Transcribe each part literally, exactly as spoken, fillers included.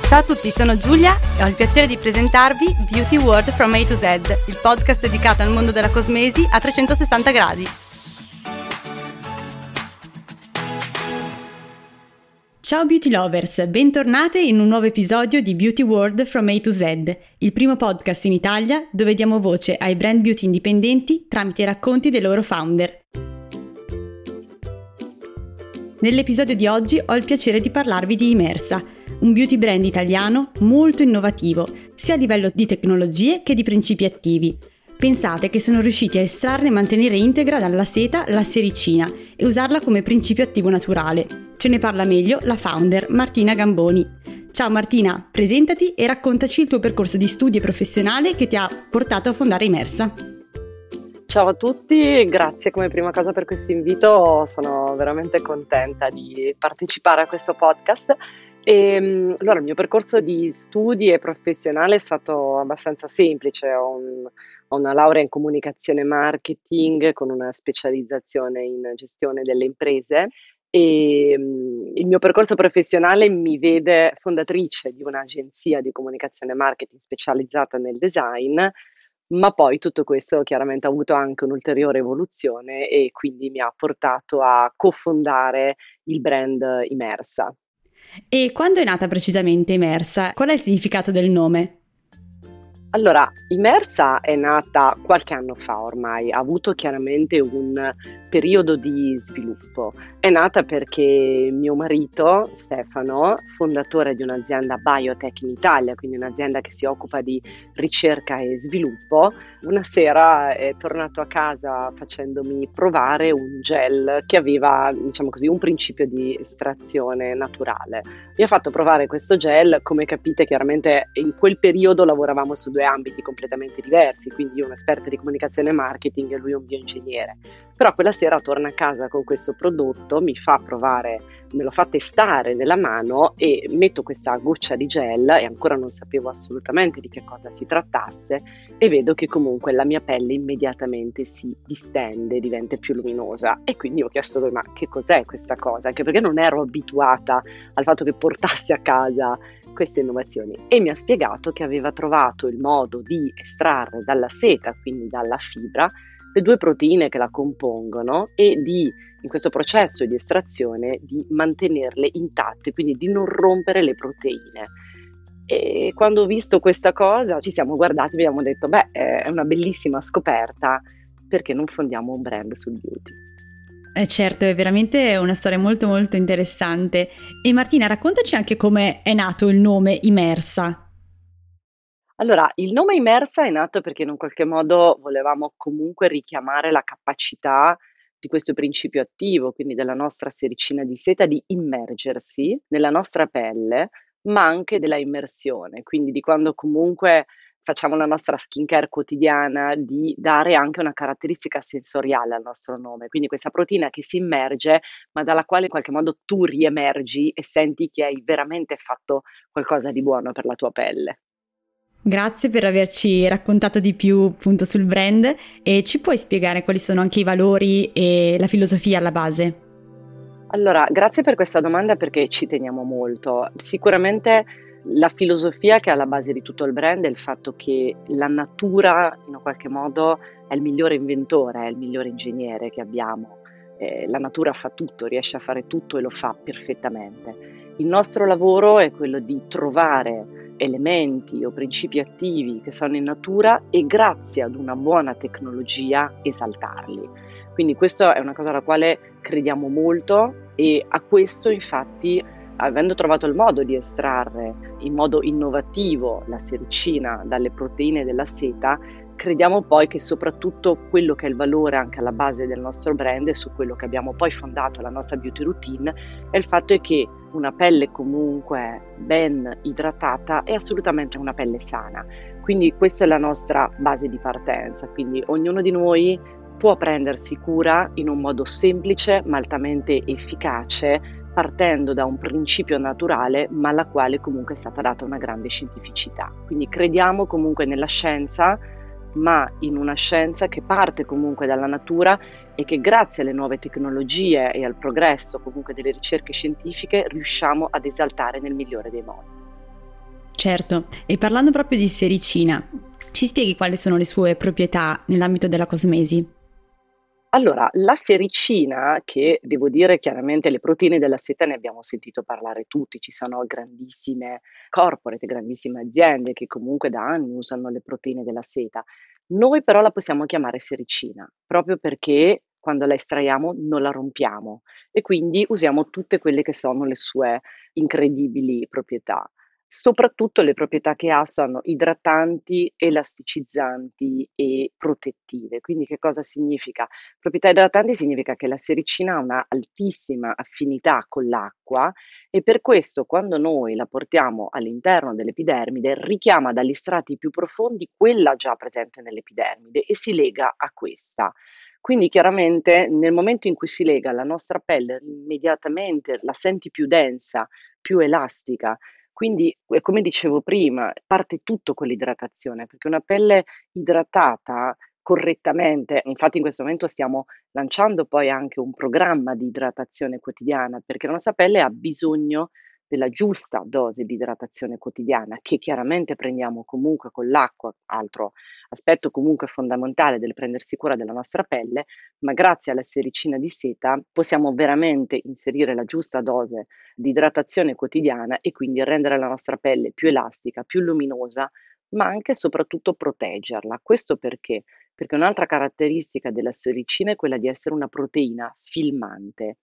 Ciao a tutti, sono Giulia e ho il piacere di presentarvi Beauty World from A to Z, il podcast dedicato al mondo della cosmesi a trecentosessanta gradi. Ciao Beauty Lovers, bentornate in un nuovo episodio di Beauty World from A to Z, il primo podcast in Italia dove diamo voce ai brand beauty indipendenti tramite i racconti dei loro founder. Nell'episodio di oggi ho il piacere di parlarvi di Imersa, un beauty brand italiano molto innovativo, sia a livello di tecnologie che di principi attivi. Pensate che sono riusciti a estrarre e mantenere integra dalla seta la sericina e usarla come principio attivo naturale. Ce ne parla meglio la founder Martina Gamboni. Ciao Martina, presentati e raccontaci il tuo percorso di studi e professionale che ti ha portato a fondare Imersa. Ciao a tutti, grazie come prima cosa per questo invito, sono veramente contenta di partecipare a questo podcast. E, allora, il mio percorso di studi e professionale è stato abbastanza semplice, ho, un, ho una laurea in comunicazione e marketing con una specializzazione in gestione delle imprese e um, il mio percorso professionale mi vede fondatrice di un'agenzia di comunicazione e marketing specializzata nel design, ma poi tutto questo chiaramente ha avuto anche un'ulteriore evoluzione e quindi mi ha portato a cofondare il brand Imersa. E quando è nata precisamente Imersa? Qual è il significato del nome? Allora, Imersa è nata qualche anno fa ormai, ha avuto chiaramente un periodo di sviluppo. È nata perché mio marito, Stefano, fondatore di un'azienda biotech in Italia, quindi un'azienda che si occupa di ricerca e sviluppo, una sera è tornato a casa facendomi provare un gel che aveva, diciamo così, un principio di estrazione naturale. Mi ha fatto provare questo gel, come capite chiaramente in quel periodo lavoravamo su due ambiti completamente diversi, quindi io un'esperta di comunicazione e marketing e lui un bioingegnere. Però quella sera torna a casa con questo prodotto, mi fa provare, me lo fa testare nella mano e metto questa goccia di gel e ancora non sapevo assolutamente di che cosa si trattasse e vedo che comunque la mia pelle immediatamente si distende, diventa più luminosa e quindi ho chiesto a lui ma che cos'è questa cosa? Anche perché non ero abituata al fatto che portassi a casa queste innovazioni e mi ha spiegato che aveva trovato il modo di estrarre dalla seta, quindi dalla fibra, le due proteine che la compongono e di, in questo processo di estrazione, di mantenerle intatte, quindi di non rompere le proteine. E quando ho visto questa cosa ci siamo guardati e abbiamo detto beh, è una bellissima scoperta, perché non fondiamo un brand sul beauty? Eh certo, è veramente una storia molto molto interessante. E Martina, raccontaci anche come è nato il nome Imersa. Allora, il nome Imersa è nato perché in un qualche modo volevamo comunque richiamare la capacità di questo principio attivo, quindi della nostra sericina di seta, di immergersi nella nostra pelle, ma anche della immersione, quindi di quando comunque facciamo la nostra skincare quotidiana, di dare anche una caratteristica sensoriale al nostro nome, quindi questa proteina che si immerge, ma dalla quale in qualche modo tu riemergi e senti che hai veramente fatto qualcosa di buono per la tua pelle. Grazie per averci raccontato di più appunto sul brand e ci puoi spiegare quali sono anche i valori e la filosofia alla base? Allora, grazie per questa domanda perché ci teniamo molto. Sicuramente la filosofia che è alla base di tutto il brand è il fatto che la natura in un qualche modo è il migliore inventore, è il migliore ingegnere che abbiamo. Eh, la natura fa tutto, riesce a fare tutto e lo fa perfettamente. Il nostro lavoro è quello di trovare elementi o principi attivi che sono in natura e grazie ad una buona tecnologia esaltarli. Quindi questa è una cosa alla quale crediamo molto e a questo infatti, avendo trovato il modo di estrarre in modo innovativo la sericina dalle proteine della seta, crediamo poi che soprattutto quello che è il valore anche alla base del nostro brand e su quello che abbiamo poi fondato la nostra beauty routine è il fatto che una pelle comunque ben idratata è assolutamente una pelle sana. Quindi questa è la nostra base di partenza, quindi ognuno di noi può prendersi cura in un modo semplice ma altamente efficace, partendo da un principio naturale ma alla quale comunque è stata data una grande scientificità. Quindi crediamo comunque nella scienza, ma in una scienza che parte comunque dalla natura e che grazie alle nuove tecnologie e al progresso comunque delle ricerche scientifiche riusciamo ad esaltare nel migliore dei modi. Certo, e parlando proprio di sericina, ci spieghi quali sono le sue proprietà nell'ambito della cosmesi? Allora, la sericina, che devo dire chiaramente le proteine della seta ne abbiamo sentito parlare tutti, ci sono grandissime corporate, grandissime aziende che comunque da anni usano le proteine della seta. Noi però la possiamo chiamare sericina, proprio perché quando la estraiamo non la rompiamo e quindi usiamo tutte quelle che sono le sue incredibili proprietà. Soprattutto le proprietà che ha sono idratanti, elasticizzanti e protettive. Quindi che cosa significa? Proprietà idratanti significa che la sericina ha una altissima affinità con l'acqua e per questo quando noi la portiamo all'interno dell'epidermide richiama dagli strati più profondi quella già presente nell'epidermide e si lega a questa. Quindi chiaramente nel momento in cui si lega alla nostra pelle immediatamente la senti più densa, più elastica. Quindi, e come dicevo prima, parte tutto con l'idratazione, perché una pelle idratata correttamente, infatti in questo momento stiamo lanciando poi anche un programma di idratazione quotidiana, perché la nostra pelle ha bisogno della giusta dose di idratazione quotidiana, che chiaramente prendiamo comunque con l'acqua, altro aspetto comunque fondamentale del prendersi cura della nostra pelle, ma grazie alla sericina di seta possiamo veramente inserire la giusta dose di idratazione quotidiana e quindi rendere la nostra pelle più elastica, più luminosa, ma anche e soprattutto proteggerla. Questo perché? Perché un'altra caratteristica della sericina è quella di essere una proteina filmante.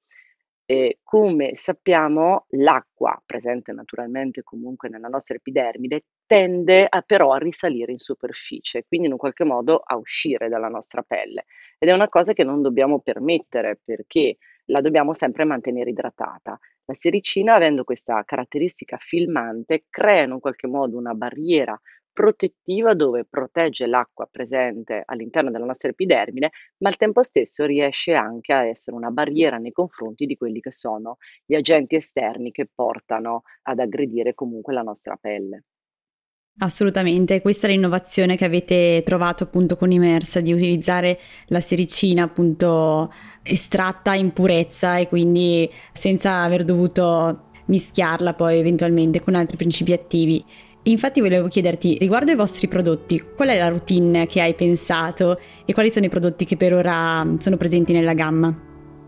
E come sappiamo, l'acqua, presente naturalmente comunque nella nostra epidermide, tende a però a risalire in superficie, quindi in un qualche modo a uscire dalla nostra pelle. Ed è una cosa che non dobbiamo permettere perché la dobbiamo sempre mantenere idratata. La sericina, avendo questa caratteristica filmante, crea in un qualche modo una barriera protettiva dove protegge l'acqua presente all'interno della nostra epidermide, ma al tempo stesso riesce anche a essere una barriera nei confronti di quelli che sono gli agenti esterni che portano ad aggredire comunque la nostra pelle. Assolutamente, questa è l'innovazione che avete trovato appunto con Imersa, di utilizzare la sericina appunto estratta in purezza e quindi senza aver dovuto mischiarla poi eventualmente con altri principi attivi. Infatti volevo chiederti, riguardo ai vostri prodotti, qual è la routine che hai pensato e quali sono i prodotti che per ora sono presenti nella gamma?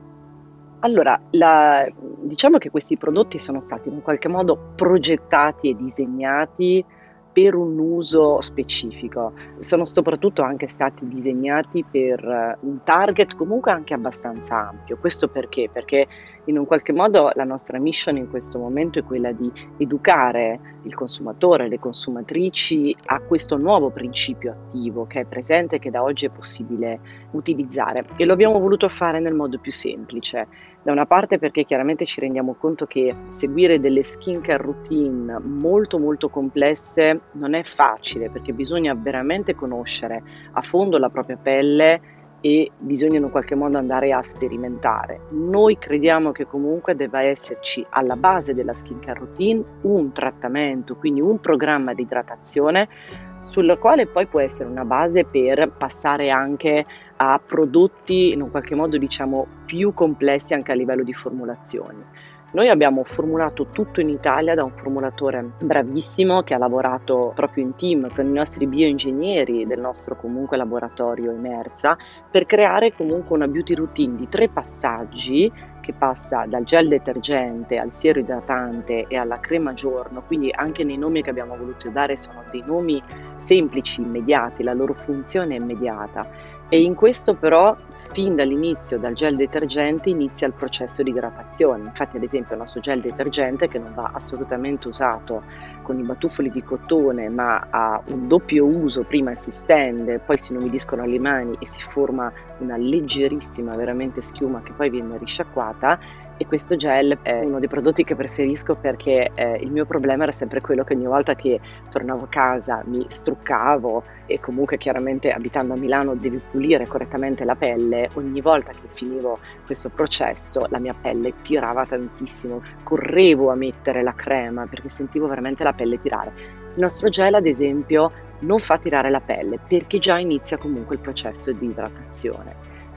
Allora, la diciamo che questi prodotti sono stati in un qualche modo progettati e disegnati per un uso specifico. Sono soprattutto anche stati disegnati per eh, un target comunque anche abbastanza ampio. Questo perché? Perché in un qualche modo la nostra mission in questo momento è quella di educare il consumatore, le consumatrici a questo nuovo principio attivo che è presente e che da oggi è possibile utilizzare. E lo abbiamo voluto fare nel modo più semplice. Da una parte perché chiaramente ci rendiamo conto che seguire delle skincare routine molto molto complesse non è facile, perché bisogna veramente conoscere a fondo la propria pelle e bisogna in un qualche modo andare a sperimentare. Noi crediamo che comunque debba esserci alla base della skincare routine un trattamento, quindi un programma di idratazione sulla quale poi può essere una base per passare anche a prodotti in un qualche modo diciamo più complessi anche a livello di formulazioni. Noi abbiamo formulato tutto in Italia da un formulatore bravissimo che ha lavorato proprio in team con i nostri bioingegneri del nostro comunque laboratorio Imersa per creare comunque una beauty routine di tre passaggi che passa dal gel detergente al siero idratante e alla crema giorno, quindi anche nei nomi che abbiamo voluto dare sono dei nomi semplici, immediati, la loro funzione è immediata. E in questo però, fin dall'inizio, dal gel detergente, inizia il processo di idratazione. Infatti, ad esempio, il nostro gel detergente, che non va assolutamente usato con i batuffoli di cotone, ma ha un doppio uso, prima si stende, poi si inumidiscono le mani e si forma una leggerissima, veramente schiuma che poi viene risciacquata. E questo gel è uno dei prodotti che preferisco perché eh, il mio problema era sempre quello che ogni volta che tornavo a casa mi struccavo e comunque chiaramente abitando a Milano devi pulire correttamente la pelle, ogni volta che finivo questo processo la mia pelle tirava tantissimo, correvo a mettere la crema perché sentivo veramente la pelle tirare. Il nostro gel ad esempio non fa tirare la pelle perché già inizia comunque il processo di idratazione.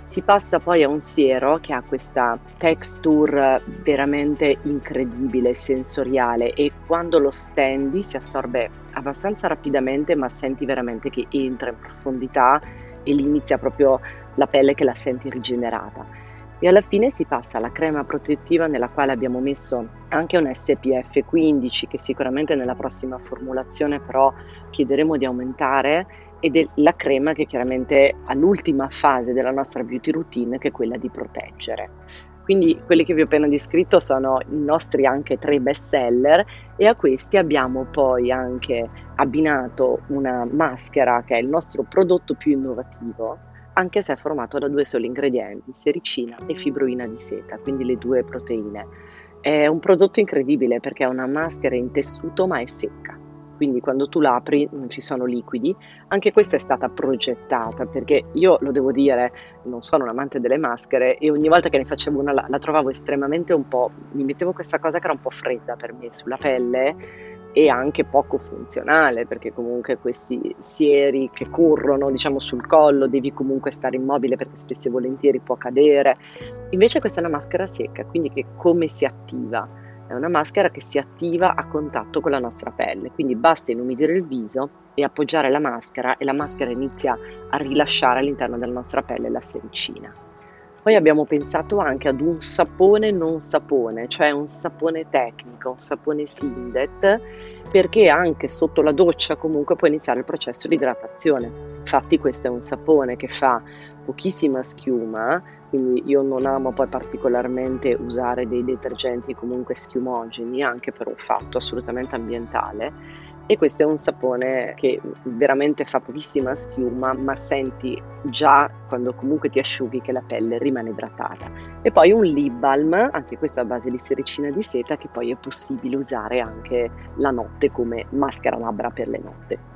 Si passa poi a un siero che ha questa texture veramente incredibile, sensoriale, e quando lo stendi si assorbe abbastanza rapidamente, ma senti veramente che entra in profondità e lì inizia proprio la pelle che la senti rigenerata. E alla fine si passa alla crema protettiva, nella quale abbiamo messo anche un S P F quindici, che sicuramente nella prossima formulazione però chiederemo di aumentare, ed è la crema che chiaramente ha l'ultima fase della nostra beauty routine, che è quella di proteggere. Quindi quelli che vi ho appena descritto sono i nostri anche tre best seller, e a questi abbiamo poi anche abbinato una maschera che è il nostro prodotto più innovativo, anche se è formato da due soli ingredienti, sericina e fibroina di seta, quindi le due proteine. È un prodotto incredibile perché è una maschera in tessuto ma è secca, quindi quando tu l'apri non ci sono liquidi. Anche questa è stata progettata, perché io lo devo dire, non sono un amante delle maschere e ogni volta che ne facevo una la, la trovavo estremamente un po', mi mettevo questa cosa che era un po' fredda per me sulla pelle e anche poco funzionale, perché comunque questi sieri che corrono, diciamo, sul collo, devi comunque stare immobile perché spesso e volentieri può cadere. Invece questa è una maschera secca, quindi che come si attiva? È una maschera che si attiva a contatto con la nostra pelle, quindi basta inumidire il viso e appoggiare la maschera, e la maschera inizia a rilasciare all'interno della nostra pelle la sericina. Poi abbiamo pensato anche ad un sapone non sapone, cioè un sapone tecnico, un sapone Sindet, perché anche sotto la doccia comunque può iniziare il processo di idratazione. Infatti questo è un sapone che fa pochissima schiuma, quindi io non amo poi particolarmente usare dei detergenti comunque schiumogeni, anche per un fatto assolutamente ambientale. E questo è un sapone che veramente fa pochissima schiuma, ma senti già quando comunque ti asciughi che la pelle rimane idratata. E poi un lip balm, anche questo a base di sericina di seta, che poi è possibile usare anche la notte come maschera labbra per le notte.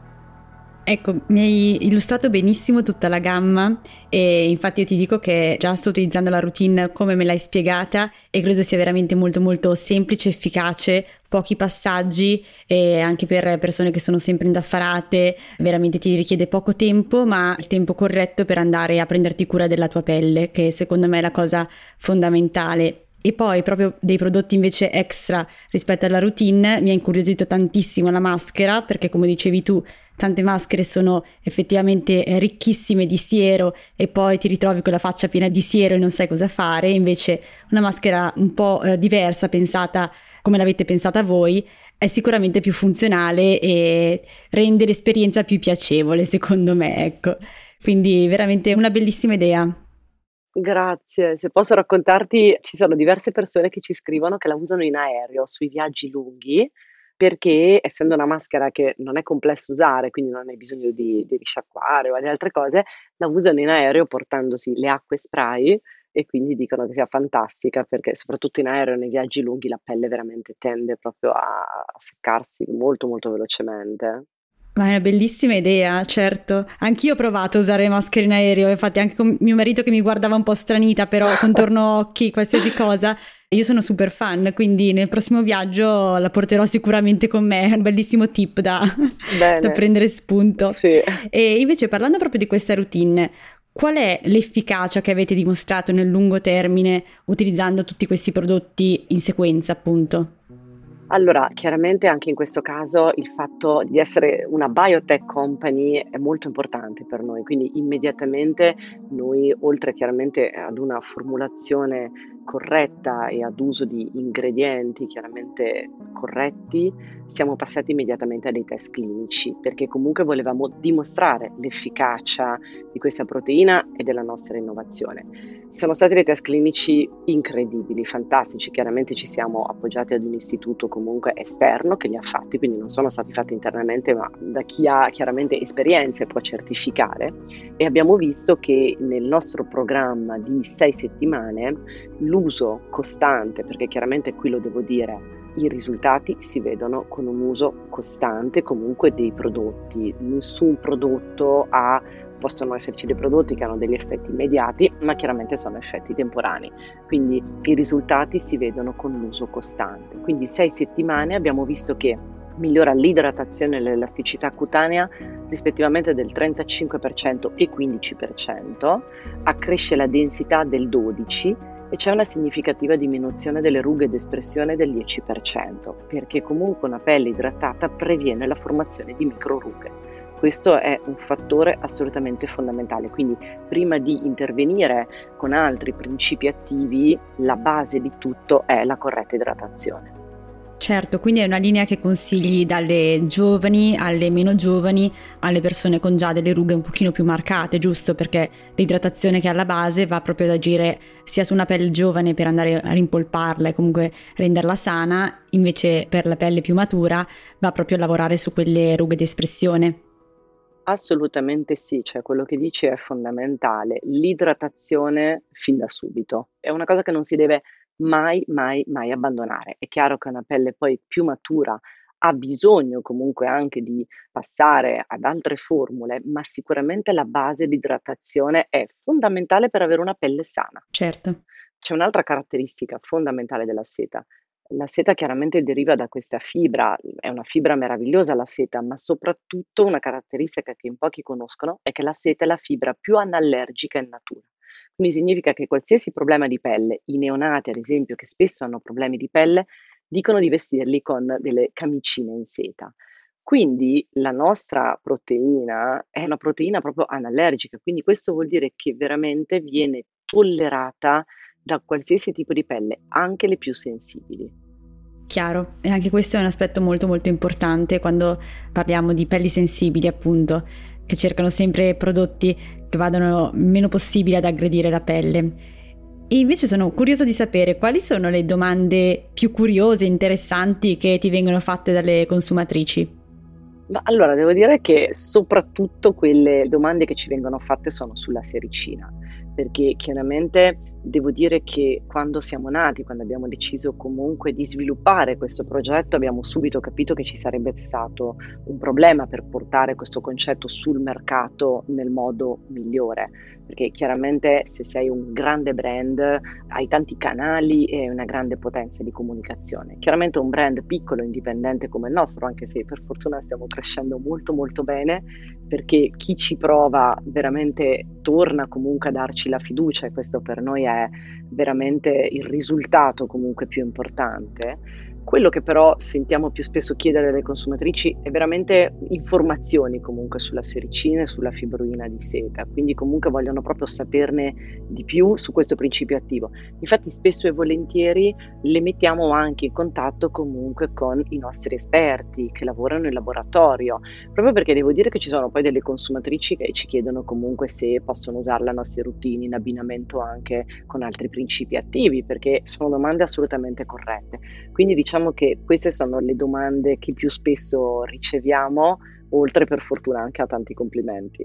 Ecco, mi hai illustrato benissimo tutta la gamma e infatti io ti dico che già sto utilizzando la routine come me l'hai spiegata e credo sia veramente molto molto semplice, efficace, pochi passaggi, e anche per persone che sono sempre indaffarate veramente ti richiede poco tempo, ma il tempo corretto per andare a prenderti cura della tua pelle, che secondo me è la cosa fondamentale. E poi proprio dei prodotti invece extra rispetto alla routine mi ha incuriosito tantissimo la maschera, perché come dicevi tu tante maschere sono effettivamente ricchissime di siero e poi ti ritrovi con la faccia piena di siero e non sai cosa fare. Invece una maschera un po' eh, diversa, pensata come l'avete pensata voi, è sicuramente più funzionale e rende l'esperienza più piacevole, secondo me, ecco. Quindi veramente una bellissima idea. Grazie, se posso raccontarti, ci sono diverse persone che ci scrivono che la usano in aereo, sui viaggi lunghi, perché essendo una maschera che non è complesso usare, quindi non hai bisogno di, di risciacquare o di altre cose, la usano in aereo portandosi le acque spray, e quindi dicono che sia fantastica perché soprattutto in aereo nei viaggi lunghi la pelle veramente tende proprio a, a seccarsi molto molto velocemente. Ma è una bellissima idea, certo. Anch'io ho provato a usare maschere in aereo, infatti anche con mio marito che mi guardava un po' stranita, però contorno occhi, qualsiasi cosa. Io sono super fan, quindi nel prossimo viaggio la porterò sicuramente con me, è un bellissimo tip da, da prendere spunto. Sì. E invece parlando proprio di questa routine, qual è l'efficacia che avete dimostrato nel lungo termine utilizzando tutti questi prodotti in sequenza, appunto? Allora, chiaramente anche in questo caso il fatto di essere una biotech company è molto importante per noi, quindi immediatamente noi, oltre chiaramente ad una formulazione corretta e ad uso di ingredienti chiaramente corretti, siamo passati immediatamente a dei test clinici, perché comunque volevamo dimostrare l'efficacia di questa proteina e della nostra innovazione. Sono stati dei test clinici incredibili, fantastici. Chiaramente ci siamo appoggiati ad un istituto comunque esterno che li ha fatti, quindi non sono stati fatti internamente, ma da chi ha chiaramente esperienze può certificare, e abbiamo visto che nel nostro programma di sei settimane l'uso costante, perché chiaramente qui lo devo dire, i risultati si vedono con un uso costante comunque dei prodotti. Nessun prodotto ha Possono esserci dei prodotti che hanno degli effetti immediati, ma chiaramente sono effetti temporanei, quindi i risultati si vedono con l'uso costante. Quindi sei settimane abbiamo visto che migliora l'idratazione e l'elasticità cutanea rispettivamente del trentacinque per cento e quindici per cento, accresce la densità del dodici per cento e c'è una significativa diminuzione delle rughe d'espressione del dieci per cento, perché comunque una pelle idratata previene la formazione di microrughe. Questo è un fattore assolutamente fondamentale, quindi prima di intervenire con altri principi attivi, la base di tutto è la corretta idratazione. Certo, quindi è una linea che consigli dalle giovani alle meno giovani, alle persone con già delle rughe un pochino più marcate, giusto? Perché l'idratazione che è alla base va proprio ad agire sia su una pelle giovane per andare a rimpolparla e comunque renderla sana, invece per la pelle più matura va proprio a lavorare su quelle rughe di espressione. Assolutamente sì, cioè quello che dici è fondamentale. L'idratazione fin da subito è una cosa che non si deve mai, mai, mai abbandonare. È chiaro che una pelle poi più matura ha bisogno comunque anche di passare ad altre formule, ma sicuramente la base di idratazione è fondamentale per avere una pelle sana. Certo. C'è un'altra caratteristica fondamentale della seta. La seta chiaramente deriva da questa fibra, è una fibra meravigliosa la seta, ma soprattutto una caratteristica che in pochi conoscono è che la seta è la fibra più anallergica in natura. Quindi significa che qualsiasi problema di pelle, i neonati ad esempio, che spesso hanno problemi di pelle, dicono di vestirli con delle camicine in seta. Quindi la nostra proteina è una proteina proprio anallergica, quindi questo vuol dire che veramente viene tollerata da qualsiasi tipo di pelle, anche le più sensibili. Chiaro, e anche questo è un aspetto molto molto importante quando parliamo di pelli sensibili, appunto, che cercano sempre prodotti che vadano il meno possibile ad aggredire la pelle. E invece sono curiosa di sapere quali sono le domande più curiose e interessanti che ti vengono fatte dalle consumatrici. Ma allora devo dire che soprattutto quelle domande che ci vengono fatte sono sulla sericina, perché chiaramente devo dire che quando siamo nati, quando abbiamo deciso comunque di sviluppare questo progetto, abbiamo subito capito che ci sarebbe stato un problema per portare questo concetto sul mercato nel modo migliore, perché chiaramente se sei un grande brand hai tanti canali e una grande potenza di comunicazione. Chiaramente un brand piccolo, indipendente come il nostro, anche se per fortuna stiamo crescendo molto molto bene, perché chi ci prova veramente torna comunque a darci la fiducia e questo per noi è veramente il risultato comunque più importante. Quello che però sentiamo più spesso chiedere alle consumatrici è veramente informazioni comunque sulla sericina e sulla fibroina di seta, quindi comunque vogliono proprio saperne di più su questo principio attivo. Infatti spesso e volentieri le mettiamo anche in contatto comunque con i nostri esperti che lavorano in laboratorio, proprio perché devo dire che ci sono poi delle consumatrici che ci chiedono comunque se possono usare la nostra routine in abbinamento anche con altri principi attivi, perché sono domande assolutamente corrette. Quindi diciamo che queste sono le domande che più spesso riceviamo, oltre per fortuna anche a tanti complimenti.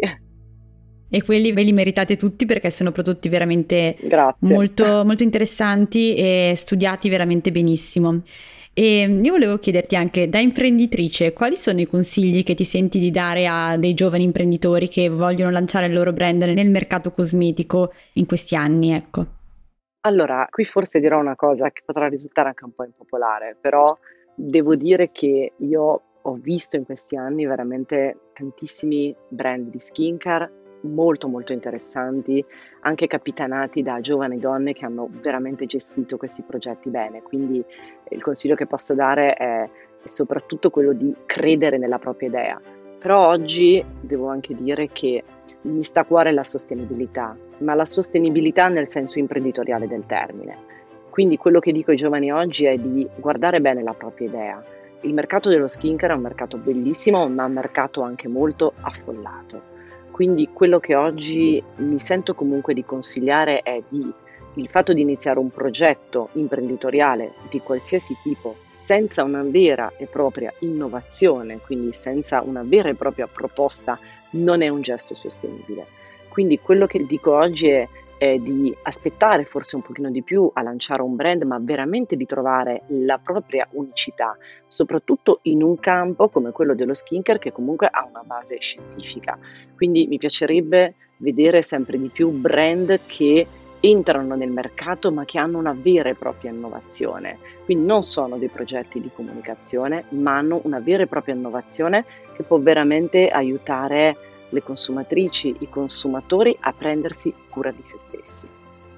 E quelli ve li meritate tutti perché sono prodotti veramente Grazie. molto, molto interessanti e studiati veramente benissimo. E io volevo chiederti anche, da imprenditrice, quali sono i consigli che ti senti di dare a dei giovani imprenditori che vogliono lanciare il loro brand nel mercato cosmetico in questi anni, ecco? Allora, qui forse dirò una cosa che potrà risultare anche un po' impopolare, però devo dire che io ho visto in questi anni veramente tantissimi brand di skincare molto molto interessanti, anche capitanati da giovani donne che hanno veramente gestito questi progetti bene. Quindi il consiglio che posso dare è, è soprattutto quello di credere nella propria idea. Però oggi devo anche dire che mi sta a cuore la sostenibilità, ma la sostenibilità nel senso imprenditoriale del termine. Quindi quello che dico ai giovani oggi è di guardare bene la propria idea. Il mercato dello skincare è un mercato bellissimo, ma un mercato anche molto affollato. Quindi quello che oggi mi sento comunque di consigliare è di il fatto di iniziare un progetto imprenditoriale di qualsiasi tipo senza una vera e propria innovazione, quindi senza una vera e propria proposta, non è un gesto sostenibile. Quindi quello che dico oggi è, è di aspettare forse un pochino di più a lanciare un brand, ma veramente di trovare la propria unicità, soprattutto in un campo come quello dello skincare che comunque ha una base scientifica. Quindi mi piacerebbe vedere sempre di più brand che entrano nel mercato ma che hanno una vera e propria innovazione. Quindi non sono dei progetti di comunicazione, ma hanno una vera e propria innovazione che può veramente aiutare le consumatrici, i consumatori a prendersi cura di se stessi.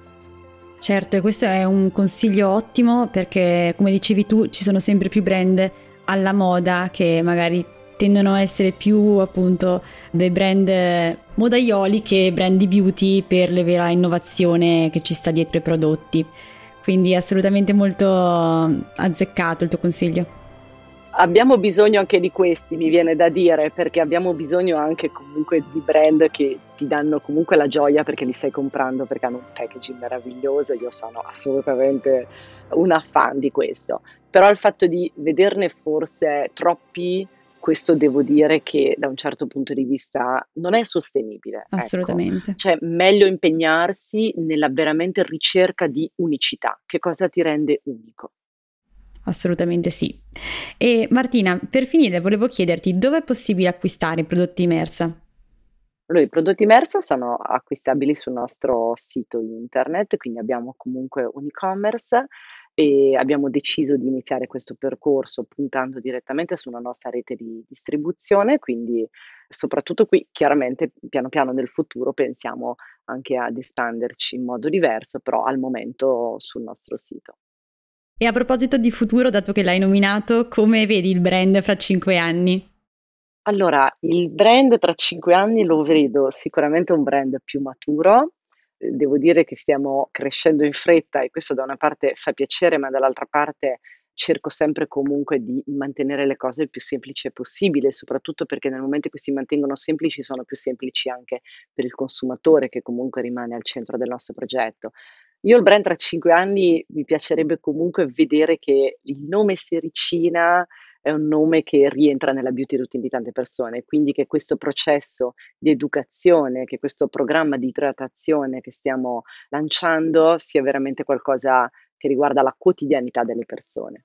Certo, e questo è un consiglio ottimo perché, come dicevi tu, ci sono sempre più brand alla moda che magari tendono a essere più appunto dei brand modaioli che brand di beauty per la vera innovazione che ci sta dietro i prodotti. Quindi è assolutamente molto azzeccato il tuo consiglio. Abbiamo bisogno anche di questi, mi viene da dire, perché abbiamo bisogno anche comunque di brand che ti danno comunque la gioia perché li stai comprando, perché hanno un packaging meraviglioso. Io sono assolutamente una fan di questo. Però il fatto di vederne forse troppi, questo devo dire che da un certo punto di vista non è sostenibile. Assolutamente. Ecco. Cioè meglio impegnarsi nella veramente ricerca di unicità. Che cosa ti rende unico? Assolutamente sì. E Martina, per finire volevo chiederti dove è possibile acquistare i prodotti Imersa? Allora, i prodotti Imersa sono acquistabili sul nostro sito internet, quindi abbiamo comunque un e-commerce e abbiamo deciso di iniziare questo percorso puntando direttamente sulla nostra rete di distribuzione, quindi soprattutto qui chiaramente piano piano nel futuro pensiamo anche ad espanderci in modo diverso, però al momento sul nostro sito. E a proposito di futuro, dato che l'hai nominato, come vedi il brand fra cinque anni? Allora, il brand tra cinque anni lo vedo sicuramente un brand più maturo. Eh, Devo dire che stiamo crescendo in fretta e questo da una parte fa piacere, ma dall'altra parte cerco sempre comunque di mantenere le cose il più semplice possibile, soprattutto perché nel momento in cui si mantengono semplici sono più semplici anche per il consumatore che comunque rimane al centro del nostro progetto. Io il brand tra cinque anni mi piacerebbe comunque vedere che il nome Sericina è un nome che rientra nella beauty routine di tante persone, quindi che questo processo di educazione, che questo programma di idratazione che stiamo lanciando sia veramente qualcosa che riguarda la quotidianità delle persone.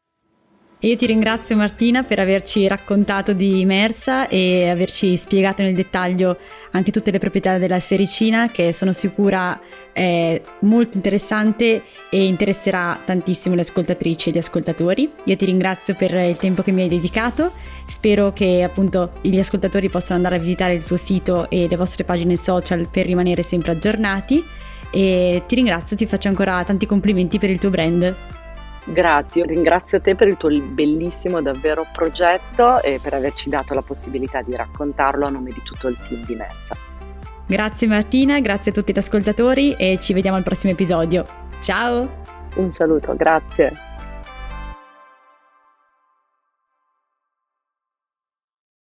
Io ti ringrazio Martina per averci raccontato di Imersa e averci spiegato nel dettaglio anche tutte le proprietà della Sericina, che sono sicura è molto interessante e interesserà tantissimo le ascoltatrici e gli ascoltatori. Io ti ringrazio per il tempo che mi hai dedicato, spero che appunto gli ascoltatori possano andare a visitare il tuo sito e le vostre pagine social per rimanere sempre aggiornati e ti ringrazio, ti faccio ancora tanti complimenti per il tuo brand. Grazie, ringrazio te per il tuo bellissimo davvero progetto e per averci dato la possibilità di raccontarlo a nome di tutto il team di Imersa. Grazie Martina, grazie a tutti gli ascoltatori e ci vediamo al prossimo episodio. Ciao! Un saluto, grazie.